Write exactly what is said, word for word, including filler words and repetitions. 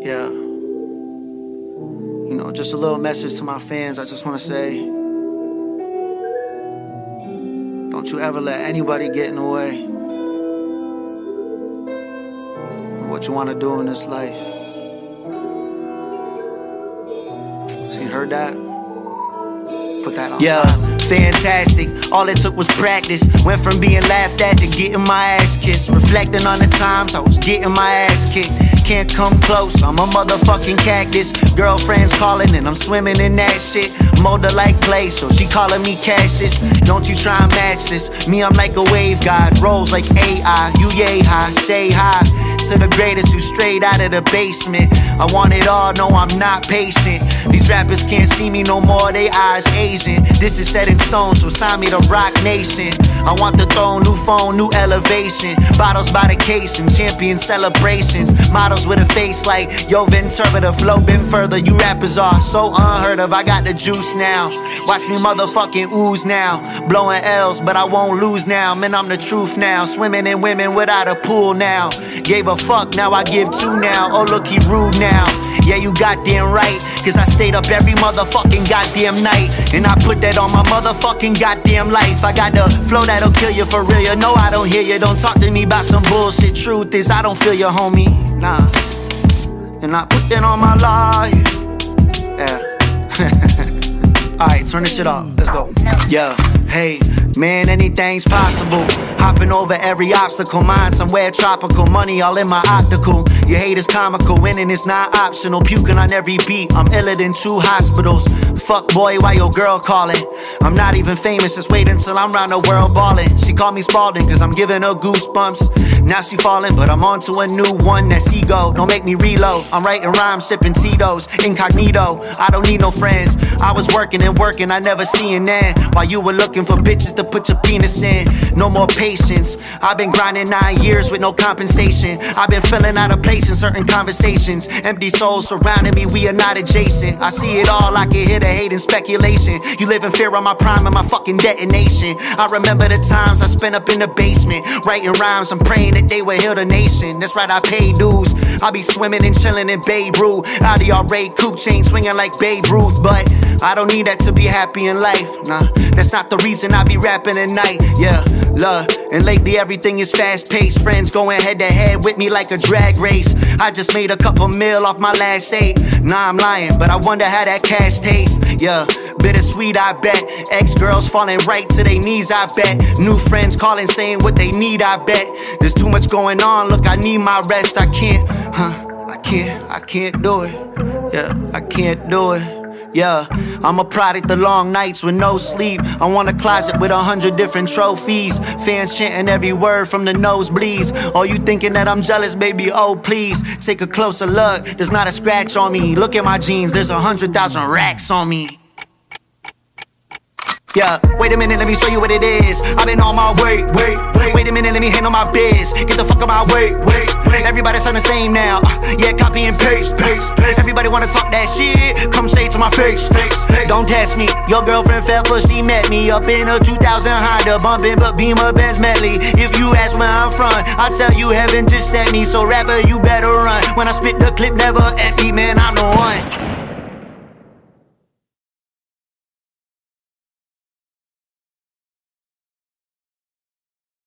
Yeah. You know, just a little message to my fans. I just want to say, don't you ever let anybody get in the way of what you want to do in this life. So you heard that? Put that on. Yeah, silent. Fantastic. All it took was practice. Went from being laughed at to getting my ass kissed. Reflecting on the times I was getting my ass kicked. Can't come close, I'm a motherfucking cactus. Girlfriends calling and I'm swimming in that shit. Mold her like clay, so she calling me Cassius. Don't you try and match this. Me, I'm like a wave god. Rolls like A I. You yay high, say hi to the greatest who's straight out of the basement. I want it all, no I'm not patient. These rappers can't see me no more, they eyes Asian. This is set in stone, so sign me to Rock Nation. I want the throne, new phone, new elevation. Bottles by the case and champion celebrations. Models with a face like Yo Ventura, the flow been further. You rappers are so unheard of, I got the juice now. Watch me motherfucking ooze now. Blowing L's, but I won't lose now. Man, I'm the truth now. Swimming in women without a pool now. Gave a fuck, now I give two now. Oh look, he rude now. Yeah, you goddamn right, cause I stayed up every motherfucking goddamn night. And I put that on my motherfucking goddamn life. I got the flow that'll kill you for real. You know I don't hear you, don't talk to me about some bullshit. Truth is I don't feel you, homie, nah. And I put that on my life. Yeah. Alright, turn this shit off, let's go. Yeah, hey, man, anything's possible. Hopping over every obstacle, mind somewhere tropical. Money all in my optical. Your hate is comical, winning is not optional. Puking on every beat, I'm iller than two hospitals. Fuck boy, why your girl calling? I'm not even famous, just wait until I'm round the world ballin'. She call me Spalding, cause I'm giving her goosebumps. Now she falling, but I'm on to a new one. That's ego, don't make me reload. I'm writing rhymes, sipping Tito's, incognito. I don't need no friends. I was working and working, I never seeing that. While you were looking for bitches to put your penis in. No more patience. I've been grinding nine years with no compensation. I've been feeling out of place in certain conversations. Empty souls surrounding me, we are not adjacent. I see it all, I can hear the hate and speculation. You live in fear of my prime and my fucking detonation. I remember the times I spent up in the basement writing rhymes, I'm praying that they will heal the nation. That's right, I pay dues. I'll be swimming and chilling in Babe Ruth. Out of y'all raid coupe chain swinging like Babe Ruth. But I don't need that to be happy in life. Nah, that's not the reason I be rapping at night. Yeah, love. And lately everything is fast paced. Friends going head to head with me like a drag race. I just made a couple mil off my last eight. Nah, I'm lying, but I wonder how that cash tastes. Yeah, bittersweet, I bet. Ex-girls falling right to their knees, I bet. New friends calling saying what they need, I bet. There's too much going on, look, I need my rest. I can't, huh, I can't, I can't do it. Yeah, I can't do it. Yeah, I'm a product of long nights with no sleep. I want a closet with a hundred different trophies. Fans chanting every word from the nosebleeds. Oh, you thinking that I'm jealous, baby? Oh, please, take a closer look. There's not a scratch on me. Look at my jeans, there's a hundred thousand racks on me. Yeah, wait a minute, let me show you what it is. I've been on my way, wait, wait, wait a minute, let me handle my biz. Get the fuck on my way, wait, wait. Everybody's on the same now. Uh, yeah, copy and paste, paste, paste. Everybody wanna talk that shit, come straight to my face, face, face. Don't test me. Your girlfriend fell for she met me up in a two thousand Honda, bumping but Beamer Benz medley. If you ask where I'm from, I tell you heaven just sent me. So rapper, you better run. When I spit the clip, never empty, man, I'm the one.